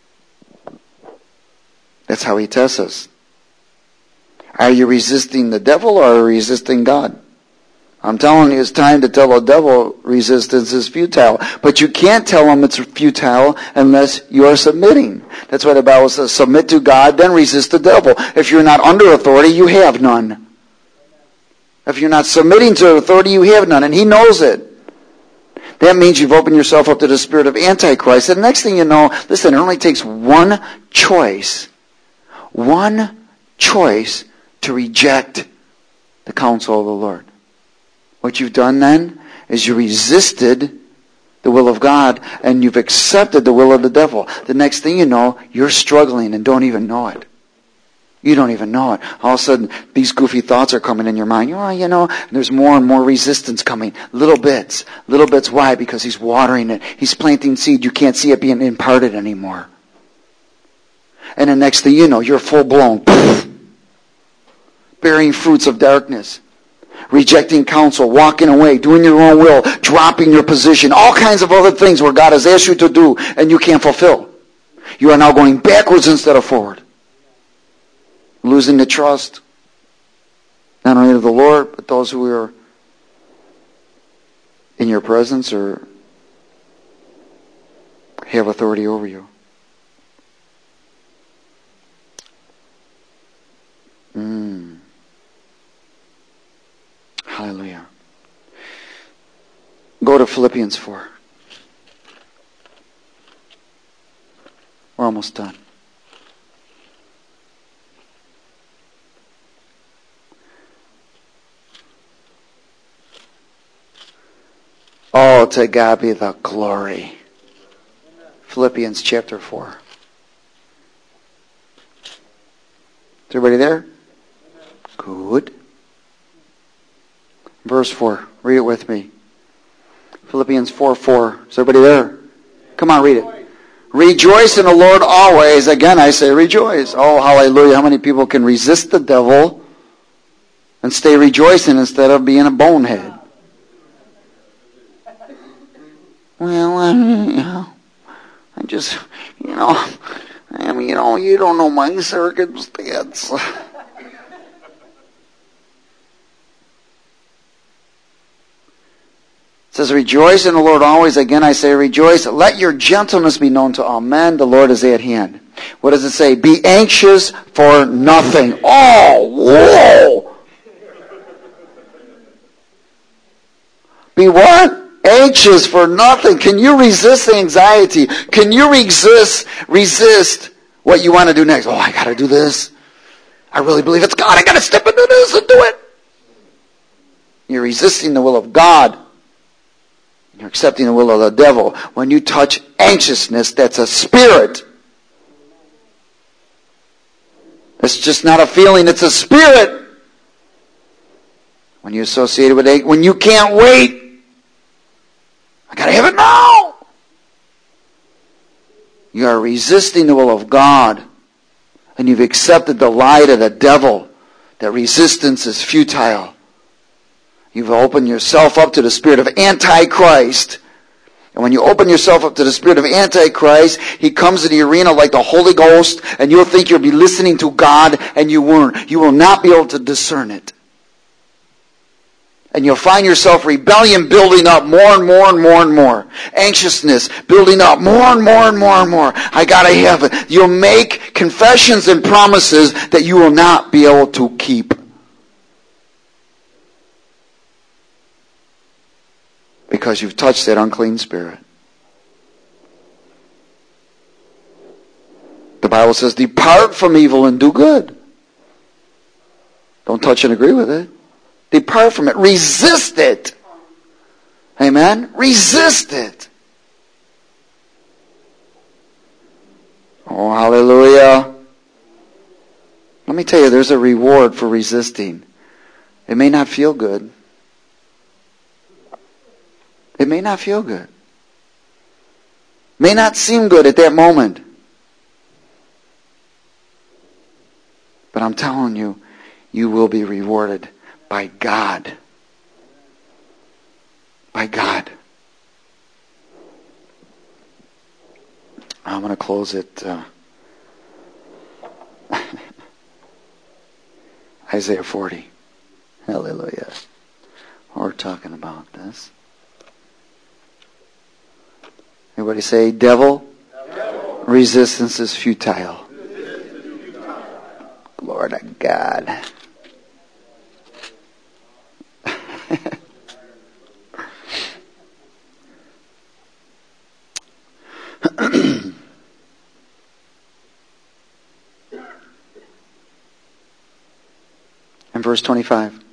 That's how he tests us. Are you resisting the devil or are you resisting God? I'm telling you, it's time to tell the devil resistance is futile. But you can't tell him it's futile unless you are submitting. That's why the Bible says, submit to God, then resist the devil. If you're not under authority, you have none. If you're not submitting to authority, you have none. And he knows it. That means you've opened yourself up to the spirit of Antichrist. And the next thing you know, listen, it only takes one choice. One choice to reject the counsel of the Lord. What you've done then is you resisted the will of God and you've accepted the will of the devil. The next thing you know, you're struggling and don't even know it. You don't even know it. All of a sudden, these goofy thoughts are coming in your mind. Oh, you know, and there's more and more resistance coming. Little bits. Little bits. Why? Because he's watering it. He's planting seed. You can't see it being imparted anymore. And the next thing you know, you're full blown. Bearing fruits of darkness. Rejecting counsel. Walking away. Doing your own will. Dropping your position. All kinds of other things where God has asked you to do and you can't fulfill. You are now going backwards instead of forward. Losing the trust, not only of the Lord, but those who are in your presence or have authority over you. Mm. Hallelujah. Go to Philippians four. We're almost done. Oh, to God be the glory. Philippians chapter four. Is everybody there? Good. Verse four. Read it with me. Philippians four four. Is everybody there? Come on, read it. Rejoice in the Lord always. Again, I say rejoice. Oh, hallelujah. How many people can resist the devil and stay rejoicing instead of being a bonehead? Well, I, you know, I just, you know, I mean, you know, you don't know my circumstance. It says, rejoice in the Lord always. Again, I say rejoice. Let your gentleness be known to all men. The Lord is at hand. What does it say? Be anxious for nothing. Oh, whoa. Be what? Anxious for nothing. Can you resist anxiety? Can you resist, resist what you want to do next? Oh, I got to do this. I really believe it's God. I got to step into this and do it. You're resisting the will of God. You're accepting the will of the devil. When you touch anxiousness, that's a spirit. It's just not a feeling, it's a spirit. When you associate it with it, when you can't wait, I gotta have it now. You are resisting the will of God. And you've accepted the lie of the devil that resistance is futile. You've opened yourself up to the spirit of Antichrist. And when you open yourself up to the spirit of Antichrist, he comes in the arena like the Holy Ghost, and you'll think you'll be listening to God, and you won't. You will not be able to discern it. And you'll find yourself rebellion building up more and more and more and more. Anxiousness building up more and more and more and more. I gotta have it. You'll make confessions and promises that you will not be able to keep. Because you've touched that unclean spirit. The Bible says, depart from evil and do good. Don't touch and agree with it. Depart from it. Resist it. Amen? Resist it. Oh, hallelujah. Let me tell you, there's a reward for resisting. It may not feel good. It may not feel good. May not seem good at that moment. But I'm telling you, you will be rewarded by God. By God. I'm going to close it. Uh, Isaiah forty. Hallelujah. We're talking about this. Everybody say, devil, devil. Resistance is futile. Resistance is futile. Glory to God. And verse twenty-five.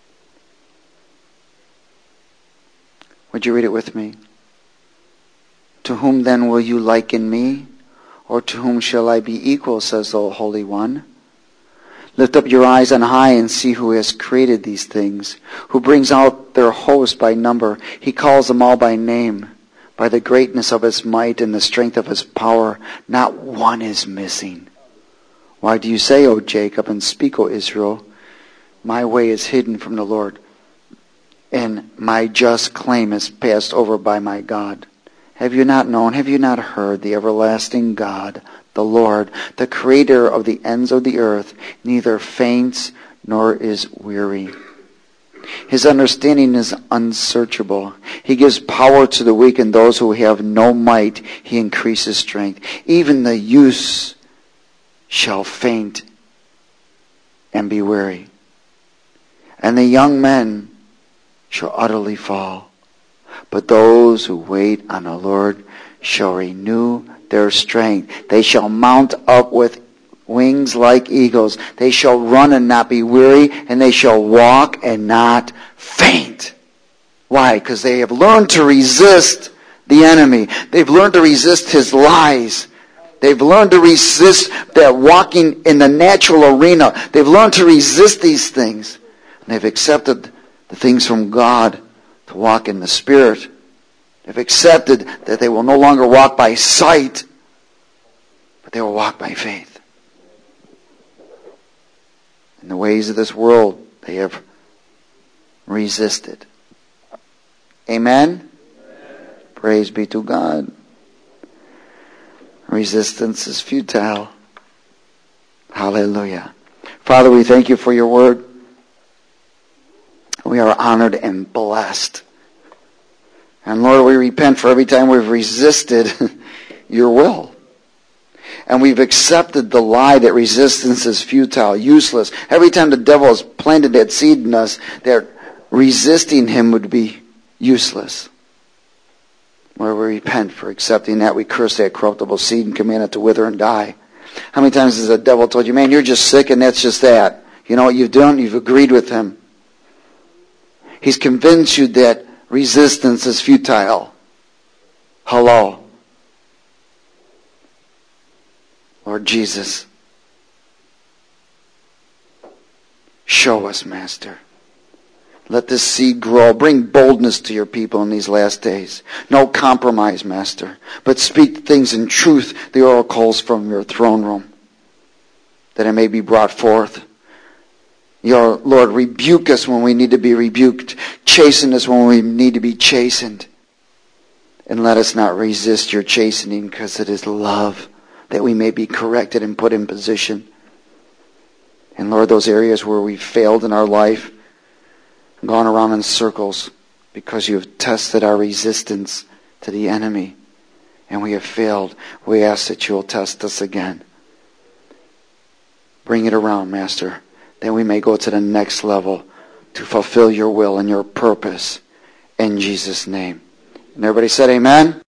Would you read it with me? To whom then will you liken me? Or to whom shall I be equal, says the Holy One? Lift up your eyes on high and see who has created these things, who brings out their host by number. He calls them all by name. By the greatness of his might and the strength of his power, not one is missing. Why do you say, O Jacob, and speak, O Israel, my way is hidden from the Lord, and my just claim is passed over by my God? Have you not known, have you not heard, the everlasting God, the Lord, the creator of the ends of the earth, neither faints nor is weary. His understanding is unsearchable. He gives power to the weak, and those who have no might, he increases strength. Even the youths shall faint and be weary, and the young men shall utterly fall. But those who wait on the Lord shall renew their strength. They shall mount up with wings like eagles. They shall run and not be weary, and they shall walk and not faint. Why? Because they have learned to resist the enemy. They've learned to resist his lies. They've learned to resist that walking in the natural arena. They've learned to resist these things. And they've accepted the the things from God, to walk in the Spirit. They've accepted that they will no longer walk by sight, but they will walk by faith. In the ways of this world, they have resisted. Amen? Amen. Praise be to God. Resistance is futile. Hallelujah. Father, we thank you for your word. We are honored and blessed. And Lord, we repent for every time we've resisted your will. And we've accepted the lie that resistance is futile, useless. Every time the devil has planted that seed in us, that resisting him would be useless. Lord, we repent for accepting that. We curse that corruptible seed and command it to wither and die. How many times has the devil told you, man, you're just sick and that's just that? You know what you've done? You've agreed with him. He's convinced you that resistance is futile. Hello. Lord Jesus, show us, Master. Let this seed grow. Bring boldness to your people in these last days. No compromise, Master, but speak things in truth, the oracles from your throne room, that it may be brought forth. Your Lord, rebuke us when we need to be rebuked. Chasten us when we need to be chastened. And let us not resist your chastening, because it is love, that we may be corrected and put in position. And Lord, those areas where we've failed in our life, gone around in circles, because you have tested our resistance to the enemy, and we have failed, we ask that you will test us again. Bring it around, Master, that we may go to the next level to fulfill your will and your purpose in Jesus' name. And everybody said amen?